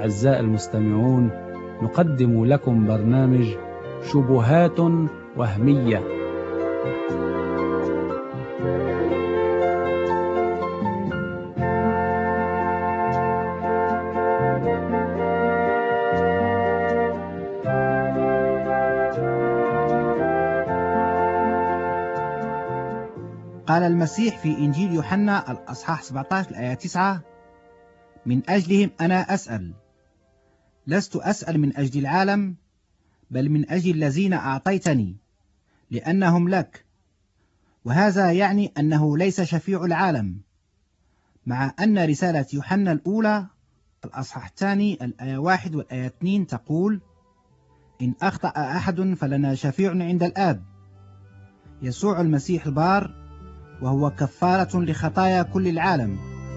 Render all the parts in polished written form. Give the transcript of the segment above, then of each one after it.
أعزائي المستمعون، نقدم لكم برنامج شبهات وهمية. قال المسيح في إنجيل يوحنا الأصحاح 17 الآية 9: من أجلهم أنا أسأل، لست أسأل من أجل العالم، بل من أجل الذين أعطيتني، لأنهم لك. وهذا يعني أنه ليس شفيع العالم، مع أن رسالة يوحنا الأولى الأصحاح الثاني الآية 1 والآية 2 تقول: إن أخطأ أحد فلنا شفيع عند الآب، يسوع المسيح البار، وهو كفارة لخطايا كل العالم.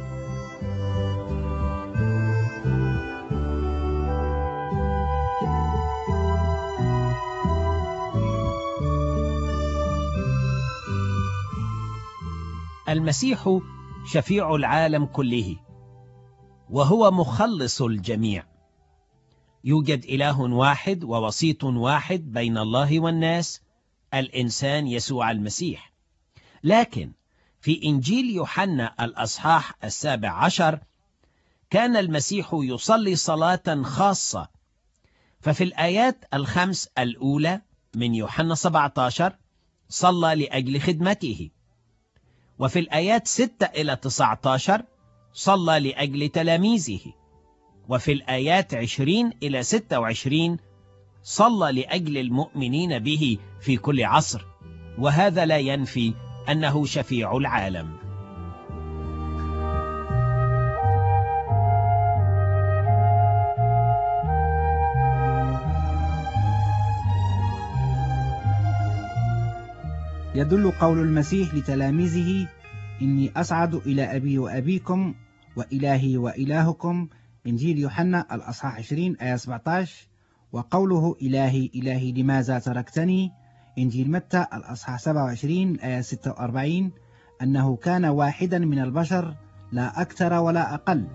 المسيح شفيع العالم كله، وهو مخلص الجميع. يوجد إله واحد ووسيط واحد بين الله والناس، الإنسان يسوع المسيح. لكن في إنجيل يوحنا الأصحاح 17 كان المسيح يصلي صلاة خاصة. ففي الآيات 5 الأولى من يوحنا 17 صلى لأجل خدمته، وفي الآيات 6 إلى 19 صلى لأجل تلاميذه، وفي الآيات 20 إلى 26 صلى لأجل المؤمنين به في كل عصر. وهذا لا ينفي أنه شفيع العالم. يدل قول المسيح لتلاميذه: إني أصعد إلى أبي وأبيكم وإلهي وإلهكم، إنجيل يوحنا الأصحاح 20 آية 17، وقوله إلهي إلهي لماذا تركتني، إنجيل متى الأصحاح 27 آية 46، أنه كان واحدا من البشر لا أكثر ولا أقل.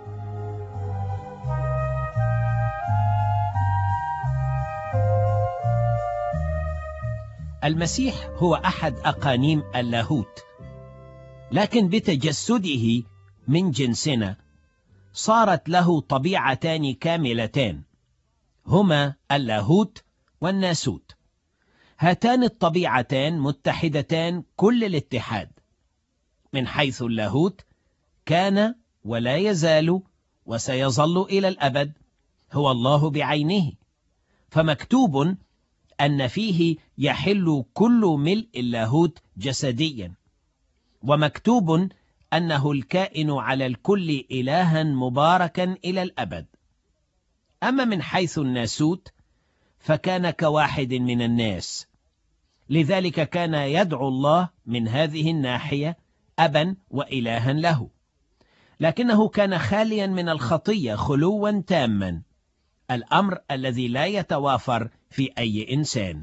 المسيح هو أحد أقانيم اللاهوت، لكن بتجسده من جنسنا صارت له طبيعتان كاملتان، هما اللاهوت والناسوت. هاتان الطبيعتان متحدتان كل الاتحاد. من حيث اللاهوت كان ولا يزال وسيظل إلى الأبد هو الله بعينه، فمكتوب أن فيه يحل كل ملء اللاهوت جسديا، ومكتوب أنه الكائن على الكل إلها مباركا إلى الأبد. أما من حيث الناسوت فكان كواحد من الناس، لذلك كان يدعو الله من هذه الناحية أبا وإلها له، لكنه كان خاليا من الخطية خلوا تاما، الأمر الذي لا يتوافر في أي إنسان.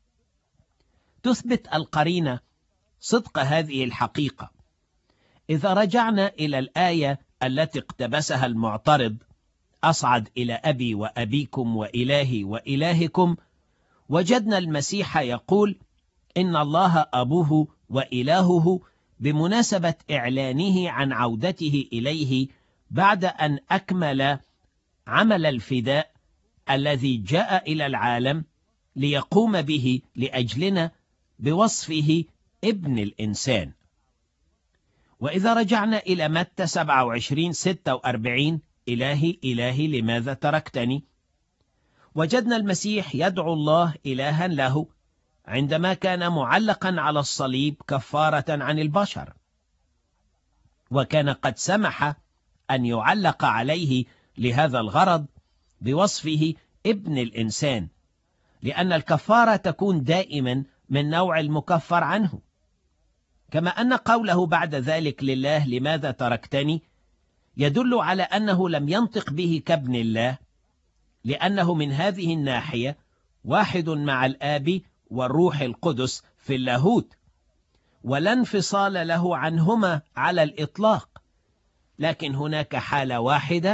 تثبت القرينة صدق هذه الحقيقة. إذا رجعنا إلى الآية التي اقتبسها المعترض: أصعد إلى أبي وأبيكم وإلهي وإلهكم، وجدنا المسيح يقول إن الله أبوه وإلهه بمناسبة إعلانه عن عودته إليه بعد أن أكمل عمل الفداء الذي جاء إلى العالم ليقوم به لأجلنا بوصفه ابن الإنسان. وإذا رجعنا إلى متى 27:46: إلهي إلهي لماذا تركتني، وجدنا المسيح يدعو الله إلها له عندما كان معلقا على الصليب كفارة عن البشر، وكان قد سمح أن يعلق عليه لهذا الغرض بوصفه ابن الإنسان، لأن الكفارة تكون دائما من نوع المكفر عنه. كما أن قوله بعد ذلك لله لماذا تركتني يدل على أنه لم ينطق به كابن الله، لأنه من هذه الناحية واحد مع الآب والروح القدس في اللاهوت، ولا انفصال له عنهما على الإطلاق. لكن هناك حالة واحدة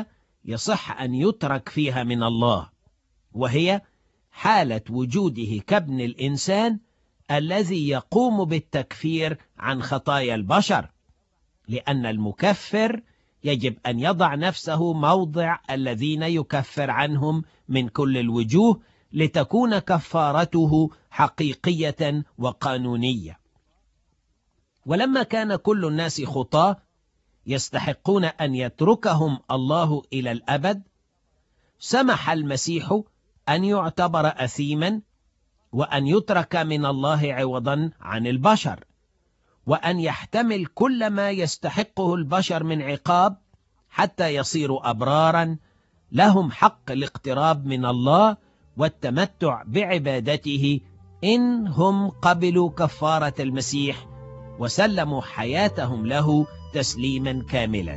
يصح أن يترك فيها من الله، وهي حالة وجوده كابن الإنسان الذي يقوم بالتكفير عن خطايا البشر، لأن المكفر يجب أن يضع نفسه موضع الذين يكفر عنهم من كل الوجوه، لتكون كفارته حقيقية وقانونية. ولما كان كل الناس خطاة يستحقون أن يتركهم الله إلى الأبد، سمح المسيح أن يعتبر أثيما، وأن يترك من الله عوضا عن البشر، وأن يحتمل كل ما يستحقه البشر من عقاب حتى يصيروا أبرارا لهم حق الاقتراب من الله والتمتع بعبادته إن هم قبلوا كفارة المسيح وسلموا حياتهم له تسليما كاملا.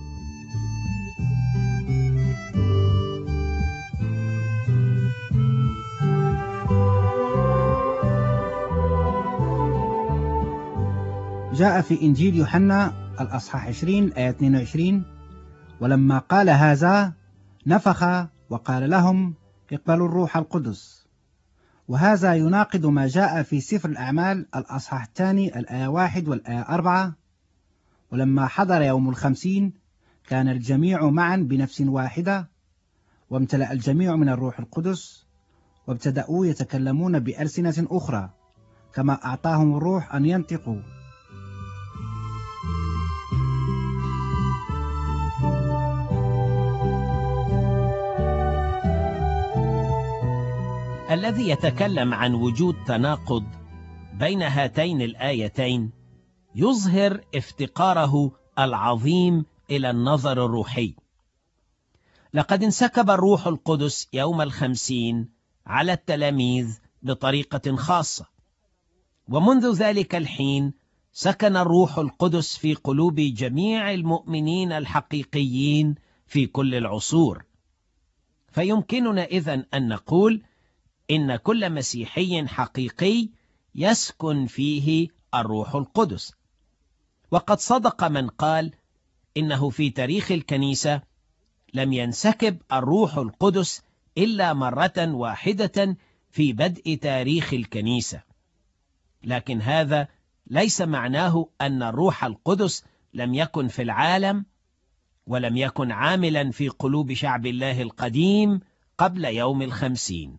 جاء في إنجيل يوحنا الأصحاح 20 آية 22: ولما قال هذا نفخ وقال لهم: اقبلوا الروح القدس. وهذا يناقض ما جاء في سفر الأعمال الأصحاح 2 الآية 1 والآية 4: ولما حضر يوم 50 كان الجميع معا بنفس واحدة، وامتلأ الجميع من الروح القدس، وابتدأوا يتكلمون بألسنة أخرى كما أعطاهم الروح أن ينطقوا. الذي يتكلم عن وجود تناقض بين هاتين الآيتين يظهر افتقاره العظيم إلى النظر الروحي. لقد انسكب الروح القدس يوم 50 على التلاميذ بطريقة خاصة، ومنذ ذلك الحين سكن الروح القدس في قلوب جميع المؤمنين الحقيقيين في كل العصور. فيمكننا إذن أن نقول إن كل مسيحي حقيقي يسكن فيه الروح القدس. وقد صدق من قال إنه في تاريخ الكنيسة لم ينسكب الروح القدس إلا مرة واحدة في بدء تاريخ الكنيسة، لكن هذا ليس معناه أن الروح القدس لم يكن في العالم ولم يكن عاملا في قلوب شعب الله القديم قبل يوم 50.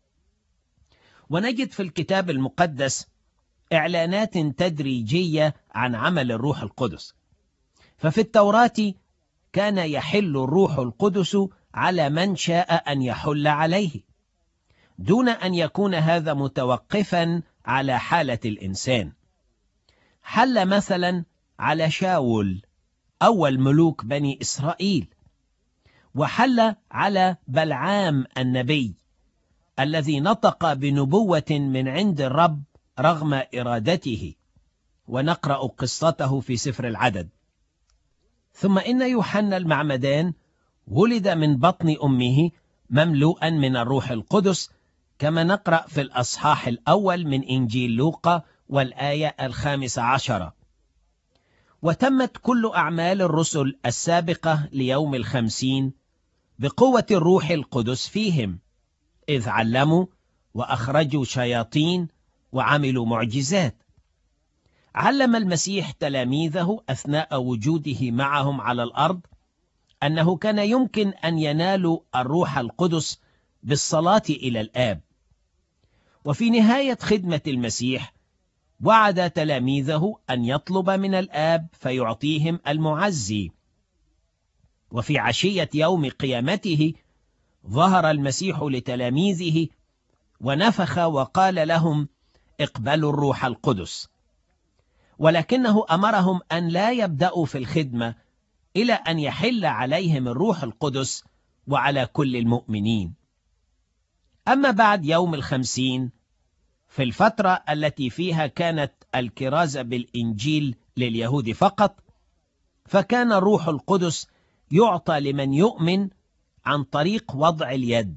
ونجد في الكتاب المقدس إعلانات تدريجية عن عمل الروح القدس. ففي التوراة كان يحل الروح القدس على من شاء أن يحل عليه، دون أن يكون هذا متوقفا على حالة الإنسان. حل مثلا على شاول أول ملوك بني إسرائيل، وحل على بلعام النبي الذي نطق بنبوة من عند الرب رغم إرادته، ونقرأ قصته في سفر العدد. ثم إن يوحنا المعمدان ولد من بطن أمه مملوءا من الروح القدس، كما نقرأ في الأصحاح الأول من إنجيل لوقا والآية 15. وتمت كل أعمال الرسل السابقة ليوم 50 بقوة الروح القدس فيهم، إذ علموا وأخرجوا شياطين وعملوا معجزات. علم المسيح تلاميذه أثناء وجوده معهم على الأرض أنه كان يمكن أن ينالوا الروح القدس بالصلاة إلى الآب. وفي نهاية خدمة المسيح وعد تلاميذه أن يطلب من الآب فيعطيهم المعزي. وفي عشية يوم قيامته ظهر المسيح لتلاميذه ونفخ وقال لهم: اقبلوا الروح القدس. ولكنه أمرهم أن لا يبدأوا في الخدمة إلى أن يحل عليهم الروح القدس وعلى كل المؤمنين. أما بعد يوم 50، في الفترة التي فيها كانت الكرازة بالإنجيل لليهود فقط، فكان الروح القدس يعطى لمن يؤمن عن طريق وضع اليد.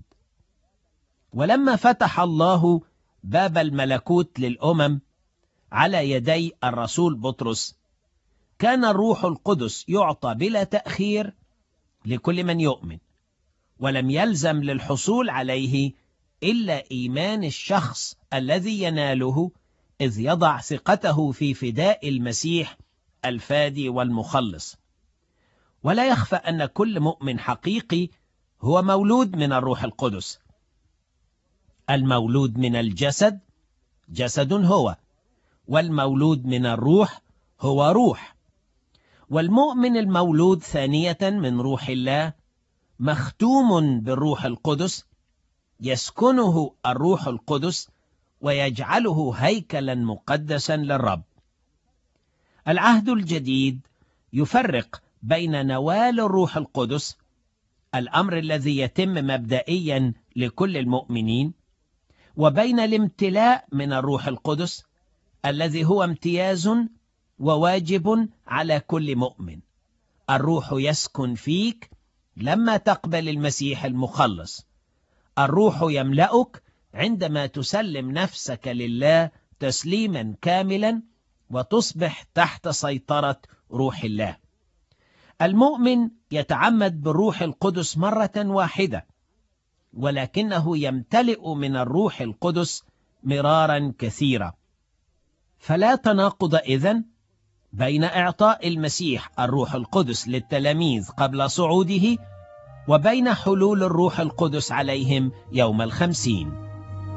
ولما فتح الله باب الملكوت للأمم على يدي الرسول بطرس، كان الروح القدس يعطى بلا تأخير لكل من يؤمن، ولم يلزم للحصول عليه إلا إيمان الشخص الذي يناله إذ يضع ثقته في فداء المسيح الفادي والمخلص. ولا يخفى أن كل مؤمن حقيقي هو مولود من الروح القدس. المولود من الجسد جسد هو، والمولود من الروح هو روح. والمؤمن المولود ثانية من روح الله مختوم بالروح القدس، يسكنه الروح القدس ويجعله هيكلا مقدسا للرب. العهد الجديد يفرق بين نوال الروح القدس، الأمر الذي يتم مبدئيا لكل المؤمنين، وبين الامتلاء من الروح القدس الذي هو امتياز وواجب على كل مؤمن. الروح يسكن فيك لما تقبل المسيح المخلص. الروح يملأك عندما تسلم نفسك لله تسليما كاملا وتصبح تحت سيطرة روح الله. المؤمن يتعمد بالروح القدس مرة واحدة، ولكنه يمتلئ من الروح القدس مرارا كثيرا. فلا تناقض إذن بين إعطاء المسيح الروح القدس للتلاميذ قبل صعوده وبين حلول الروح القدس عليهم يوم 50.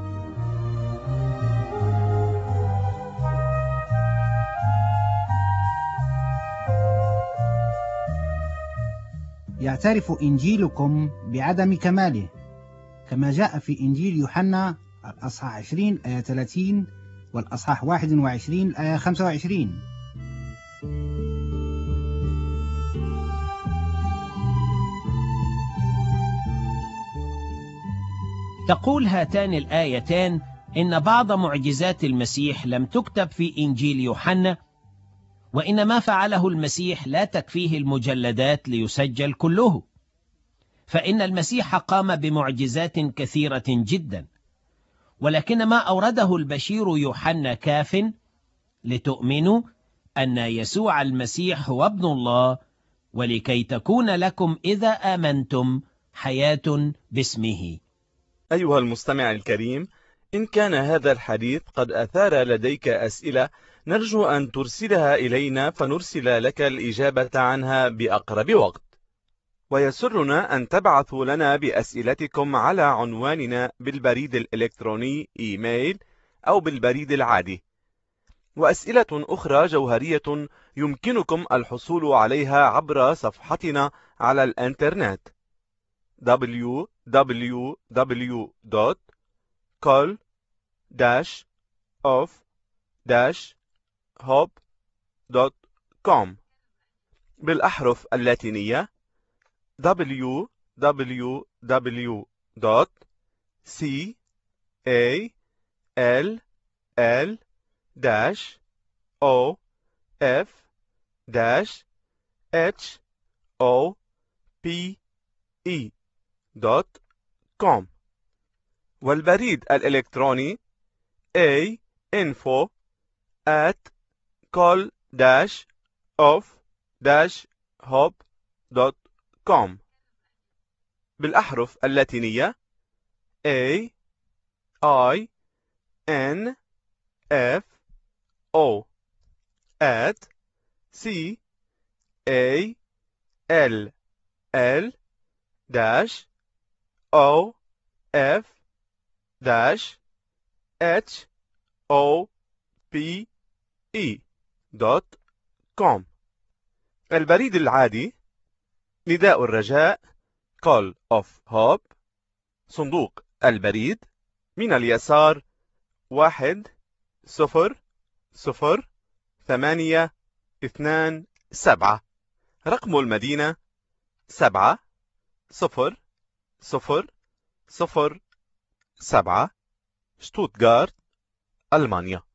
يعترف إنجيلكم بعدم كماله، كما جاء في إنجيل يوحنا الأصحاح 20 آية 30 والأصحاح 21 آية 25. تقول هاتان الآيتان إن بعض معجزات المسيح لم تكتب في إنجيل يوحنا، وإن ما فعله المسيح لا تكفيه المجلدات ليسجل كله، فإن المسيح قام بمعجزات كثيرة جدا، ولكن ما أورده البشير يوحنا كاف لتؤمنوا أن يسوع المسيح هو ابن الله، ولكي تكون لكم إذا آمنتم حياة باسمه. أيها المستمع الكريم، إن كان هذا الحديث قد أثار لديك أسئلة، نرجو أن ترسلها إلينا فنرسل لك الإجابة عنها بأقرب وقت. ويسرنا أن تبعثوا لنا بأسئلتكم على عنواننا بالبريد الإلكتروني إيميل أو بالبريد العادي. وأسئلة أخرى جوهرية يمكنكم الحصول عليها عبر صفحتنا على الإنترنت www.call-of-hope.com بالأحرف اللاتينية www.call-of-hope.com والبريد الإلكتروني info@call-of-hope.com بالأحرف اللاتينية CALL-OF@CALL-OFF.com البريد العادي نداء الرجاء Call of Hope، صندوق البريد من اليسار 1002827، رقم المدينة 70007، شتوتغارت، ألمانيا.